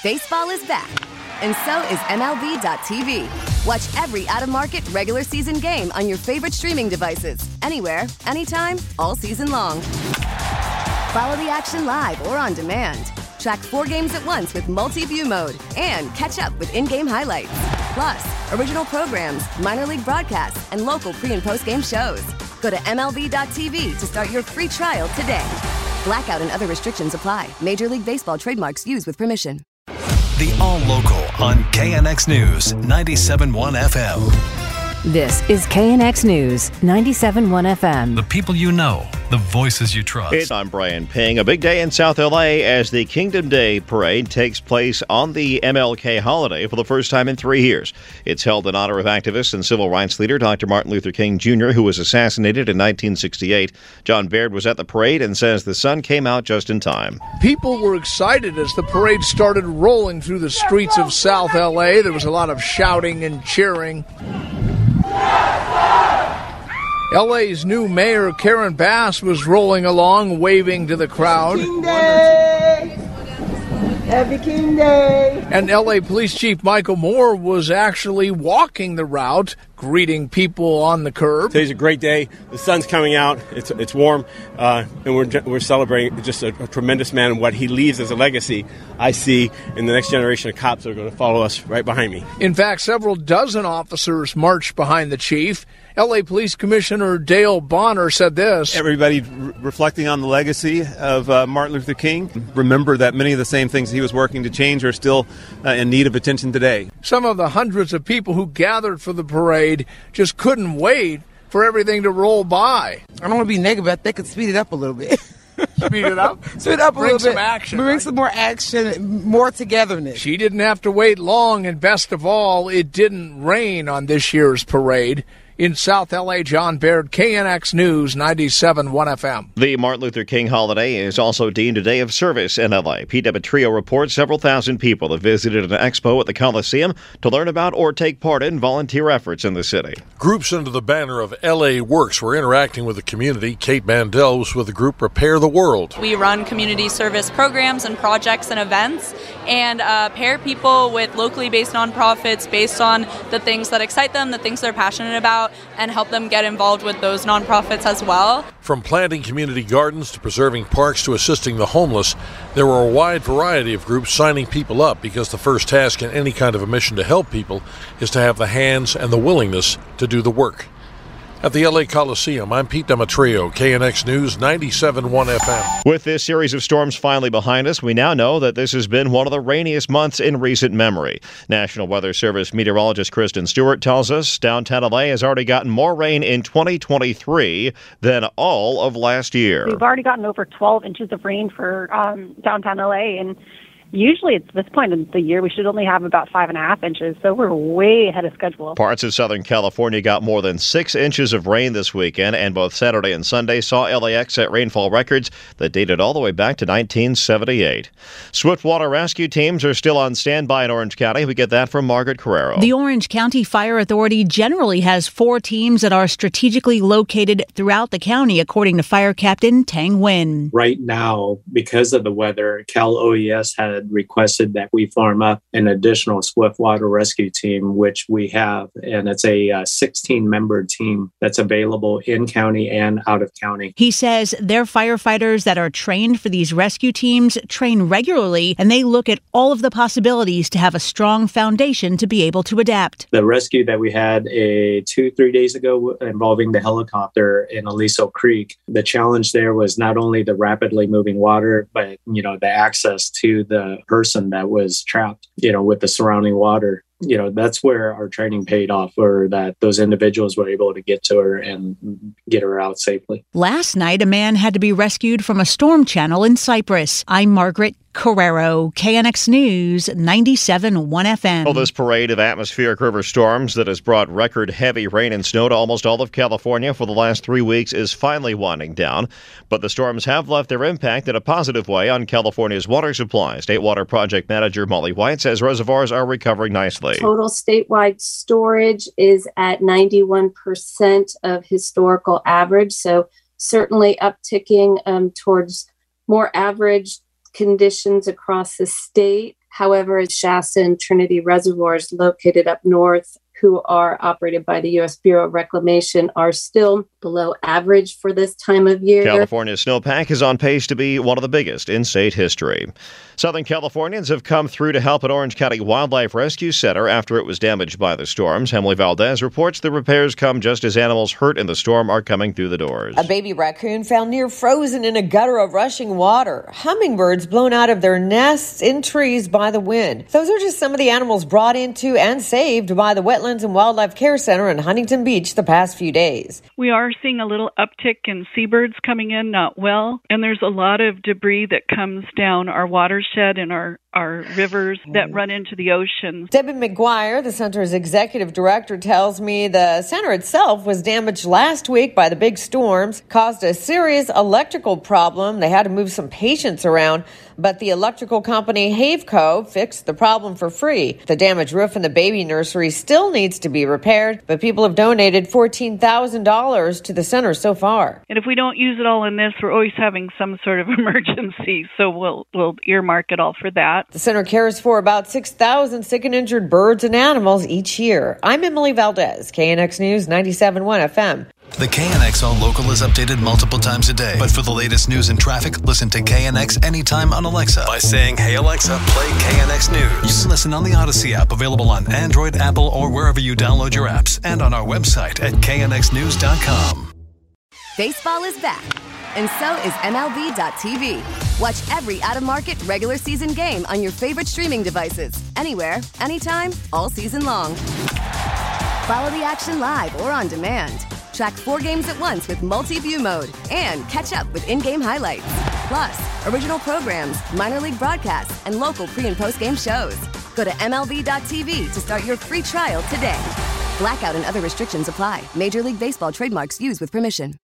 Baseball is back, and so is MLB.tv. Watch every out-of-market regular season game on your favorite streaming devices, anywhere, anytime, all season long. Follow the action live or on demand. Track 4 games at once with multi-view mode and catch up with in-game highlights. Plus, original programs, minor league broadcasts, and local pre- and post-game shows. Go to MLB.tv to start your free trial today. Blackout and other restrictions apply. Major League Baseball trademarks used with permission. The All Local on KNX News 97.1 FM. This is KNX News 97.1 FM. The people you know, the voices you trust. I'm Brian Ping. A big day in South LA as the Kingdom Day Parade takes place on the MLK holiday for the first time in 3 years. It's held in honor of activist and civil rights leader Dr. Martin Luther King Jr., who was assassinated in 1968. John Baird was at the parade and says the sun came out just in time. People were excited as the parade started rolling through the streets of South LA. There was a lot of shouting and cheering. LA's new mayor, Karen Bass, was rolling along, waving to the crowd. King Day! Happy King Day! And LA Police Chief Michael Moore was actually walking the route, greeting people on the curb. Today's a great day. The sun's coming out. It's warm, and we're celebrating just a tremendous man and what he leaves as a legacy. I see in the next generation of cops that are going to follow us right behind me. In fact, several dozen officers marched behind the chief. L.A. Police Commissioner Dale Bonner said this. Everybody reflecting on the legacy of Martin Luther King. Remember that many of the same things he was working to change are still in need of attention today. Some of the hundreds of people who gathered for the parade just couldn't wait for everything to roll by. I don't want to be negative, but they could speed it up a little bit. Speed it up? Speed it up a little bit. Bring some action. Bring some more action, more togetherness. She didn't have to wait long, and best of all, it didn't rain on this year's parade. In South L.A., John Baird, KNX News, 97.1 FM. The Martin Luther King holiday is also deemed a day of service in L.A. Pete Demetrio reports several thousand people have visited an expo at the Coliseum to learn about or take part in volunteer efforts in the city. Groups under the banner of L.A. Works were interacting with the community. Kate Mandel was with the group Repair the World. We run community service programs and projects and events and pair people with locally based nonprofits based on the things that excite them, the things they're passionate about, and help them get involved with those nonprofits as well. From planting community gardens to preserving parks to assisting the homeless, there were a wide variety of groups signing people up because the first task in any kind of a mission to help people is to have the hands and the willingness to do the work. At the LA Coliseum, I'm Pete Demetrio, KNX News 97.1 FM. With this series of storms finally behind us, we now know that this has been one of the rainiest months in recent memory. National Weather Service meteorologist Kristen Stewart tells us downtown LA has already gotten more rain in 2023 than all of last year. We've already gotten over 12 inches of rain for downtown LA, and usually at this point in the year, we should only have about 5.5 inches, so we're way ahead of schedule. Parts of Southern California got more than 6 inches of rain this weekend, and both Saturday and Sunday saw LAX set rainfall records that dated all the way back to 1978. Swiftwater rescue teams are still on standby in Orange County. We get that from Margaret Carrero. The Orange County Fire Authority generally has 4 teams that are strategically located throughout the county, according to Fire Captain Tang Nguyen. Right now, because of the weather, Cal OES had requested that we form up an additional Swiftwater rescue team, which we have, and it's a 16-member team that's available in county and out of county. He says their firefighters that are trained for these rescue teams train regularly, and they look at all of the possibilities to have a strong foundation to be able to adapt. The rescue that we had 2-3 days ago involving the helicopter in Aliso Creek, the challenge there was not only the rapidly moving water, but the access to the person that was trapped, with the surrounding water. That's where our training paid off, or that those individuals were able to get to her and get her out safely. Last night, a man had to be rescued from a storm channel in Cyprus. I'm Margaret Carrero, KNX News 97.1 FM. Well, this parade of atmospheric river storms that has brought record heavy rain and snow to almost all of California for the last 3 weeks is finally winding down. But the storms have left their impact in a positive way on California's water supply. State Water Project Manager Molly White says reservoirs are recovering nicely. Total statewide storage is at 91% of historical average, so certainly upticking towards more average conditions across the state. However, Shasta and Trinity reservoirs located up north, who are operated by the U.S. Bureau of Reclamation, are still below average for this time of year. California's snowpack is on pace to be one of the biggest in state history. Southern Californians have come through to help at Orange County Wildlife Rescue Center after it was damaged by the storms. Emily Valdez reports the repairs come just as animals hurt in the storm are coming through the doors. A baby raccoon found near frozen in a gutter of rushing water. Hummingbirds blown out of their nests in trees by the wind. Those are just some of the animals brought into and saved by the Wetlands and Wildlife Care Center in Huntington Beach the past few days. We are seeing a little uptick in seabirds coming in not well, and there's a lot of debris that comes down our watershed and our rivers that run into the ocean. Debbie McGuire, the center's executive director, tells me the center itself was damaged last week by the big storms, caused a serious electrical problem. They had to move some patients around, but the electrical company Haveco fixed the problem for free. The damaged roof in the baby nursery still needs to be repaired, but people have donated $14,000 to the center so far. And if we don't use it all in this, we're always having some sort of emergency, so we'll earmark it all for that. The center cares for about 6,000 sick and injured birds and animals each year. I'm Emily Valdez, KNX News 97.1 FM. The KNX All Local is updated multiple times a day. But for the latest news and traffic, listen to KNX anytime on Alexa by saying, "Hey Alexa, play KNX News." You can listen on the Odyssey app, available on Android, Apple, or wherever you download your apps, and on our website at knxnews.com. Baseball is back, and so is MLB.tv. Watch every out-of-market regular season game on your favorite streaming devices, anywhere, anytime, all season long. Follow the action live or on demand. Track 4 games at once with multi-view mode and catch up with in-game highlights. Plus, original programs, minor league broadcasts, and local pre- and post-game shows. Go to MLB.tv to start your free trial today. Blackout and other restrictions apply. Major League Baseball trademarks used with permission.